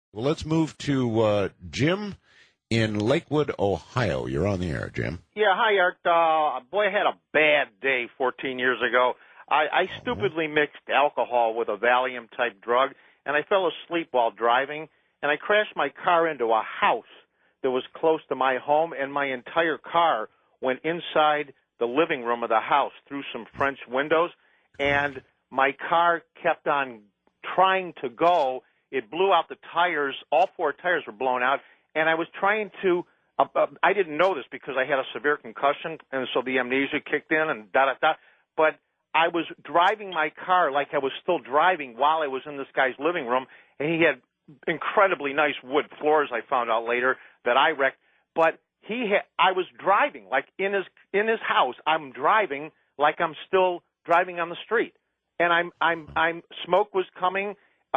Well, let's move to Jim in Lakewood, Ohio. You're on the air, Jim. Yeah, hi, Art. Boy, I had a bad day 14 years ago. I stupidly mixed alcohol with a Valium-type drug, and I fell asleep while driving, and I crashed my car into a house that was close to my home, and my entire car went inside the living room of the house through some French windows, and my car kept on trying to go. It blew out the tires. All four tires were blown out, and I was trying to I didn't know this because I had a severe concussion, and so the amnesia kicked in and da-da-da. But I was driving my car like I was still driving while I was in this guy's living room, and he had incredibly nice wood floors, I found out later, that I wrecked. But I was driving, like in his house, I'm driving like I'm still driving on the street. And I'm smoke was coming,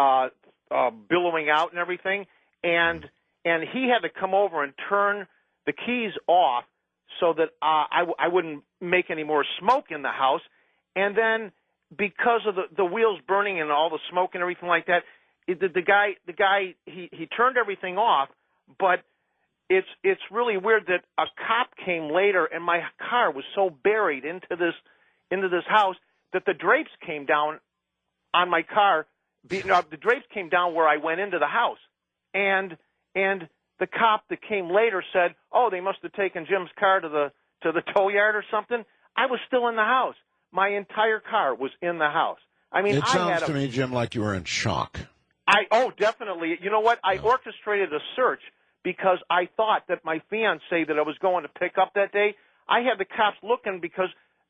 billowing out and everything, and he had to come over and turn the keys off so that I wouldn't make any more smoke in the house. And then because of the wheels burning and all the smoke and everything like that, the guy he turned everything off. But it's really weird that a cop came later, and my car was so buried into this house that the drapes came down on my car. The drapes came down where I went into the house, and the cop that came later said, "Oh, they must have taken Jim's car to the tow yard or something." I was still in the house. My entire car was in the house. I mean, it sounds to me, Jim, like you were in shock. Definitely. You know what? I orchestrated a search because I thought that my fiancée that I was going to pick up that day, I had the cops looking because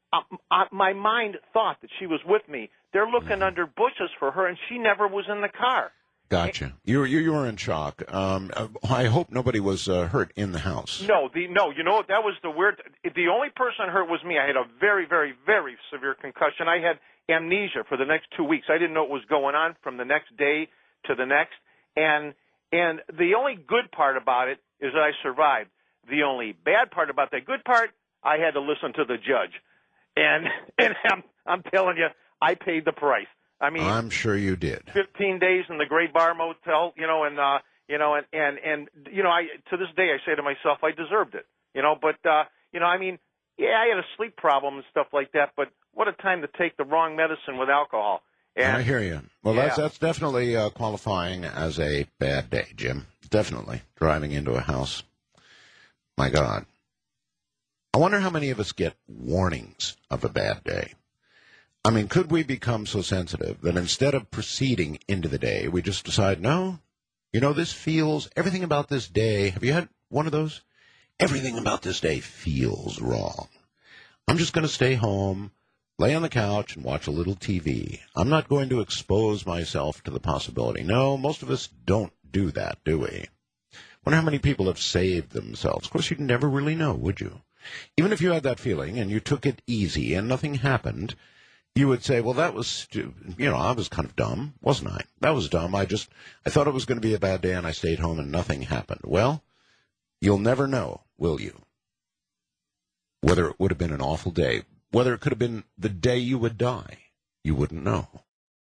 my mind thought that she was with me. They're looking under bushes for her, and she never was in the car. Gotcha. You were in shock. I hope nobody was hurt in the house. No. You know what? That was the weird. The only person hurt was me. I had a very, very, very severe concussion. I had amnesia for the next 2 weeks. I didn't know what was going on from the next day to the next. And the only good part about it is that I survived. The only bad part about that good part, I had to listen to the judge. And I'm telling you, I paid the price. I mean, I'm sure you did. 15 days in the Great Bar Motel, and I to this day I say to myself, I deserved it, But I mean, yeah, I had a sleep problem and stuff like that. But what a time to take the wrong medicine with alcohol. And I hear you. Well, yeah. that's definitely qualifying as a bad day, Jim. Definitely driving into a house. My God. I wonder how many of us get warnings of a bad day. I mean, could we become so sensitive that instead of proceeding into the day, we just decide, no, this feels, everything about this day, have you had one of those? Everything about this day feels wrong. I'm just going to stay home, lay on the couch, and watch a little TV. I'm not going to expose myself to the possibility. No, most of us don't do that, do we? Wonder how many people have saved themselves. Of course, you'd never really know, would you? Even if you had that feeling and you took it easy and nothing happened, you would say, well, that was, I was kind of dumb, wasn't I? That was dumb. I thought it was going to be a bad day, and I stayed home, and nothing happened. Well, you'll never know, will you? Whether it would have been an awful day, whether it could have been the day you would die, you wouldn't know.